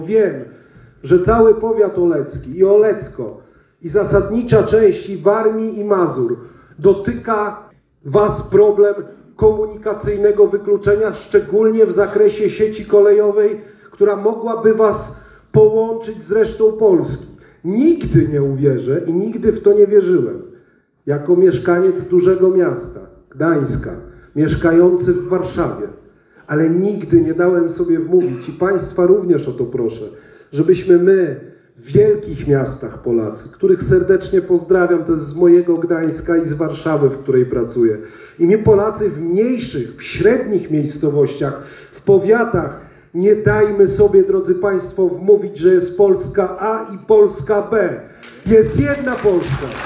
Wiem, że cały powiat olecki i Olecko i zasadnicza część Warmii i Mazur dotyka was problem komunikacyjnego wykluczenia, szczególnie w zakresie sieci kolejowej, która mogłaby was połączyć z resztą Polski. Nigdy nie uwierzę i nigdy w to nie wierzyłem, jako mieszkaniec dużego miasta, Gdańska, mieszkający w Warszawie, ale nigdy nie dałem sobie wmówić i państwa również o to proszę, żebyśmy my w wielkich miastach Polacy, których serdecznie pozdrawiam, to jest z mojego Gdańska i z Warszawy, w której pracuję, i my Polacy w mniejszych, w średnich miejscowościach, w powiatach, nie dajmy sobie, drodzy państwo, wmówić, że jest Polska A i Polska B. Jest jedna Polska.